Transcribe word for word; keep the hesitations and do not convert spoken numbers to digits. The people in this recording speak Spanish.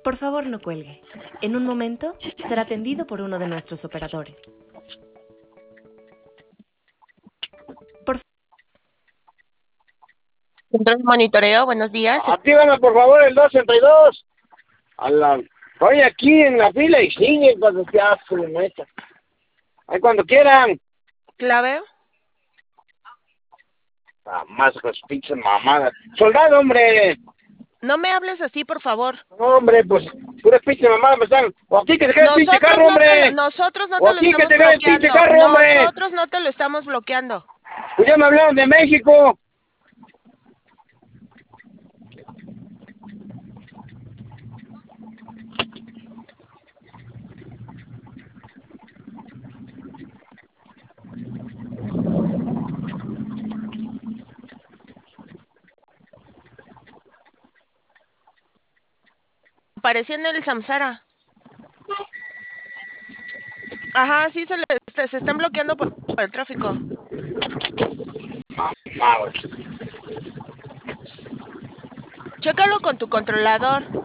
Por favor, no cuelgue. En un momento será atendido por uno de nuestros operadores. Por Centro de monitoreo, buenos días. Actívame por favor el doscientos treinta y dos. A la... Estoy aquí en la fila y sigue cuando te asco de meta. Ahí cuando quieran. ¿Clave? Ah, más con su pinche mamada. Soldado, hombre. No me hables así, por favor. No, hombre, pues, pura pinche mamada me están. O aquí que te quede el pinche Nosotros carro, no te, hombre. nosotros no O te lo aquí que estamos te quede el pinche bloqueando. carro, hombre. Nosotros no te lo estamos bloqueando. Pues ya me hablaron de México. Apareció en el Samsara. Ajá, sí, se, le, se, se están bloqueando por, por el tráfico. Mamá, güey. Chécalo con tu controlador.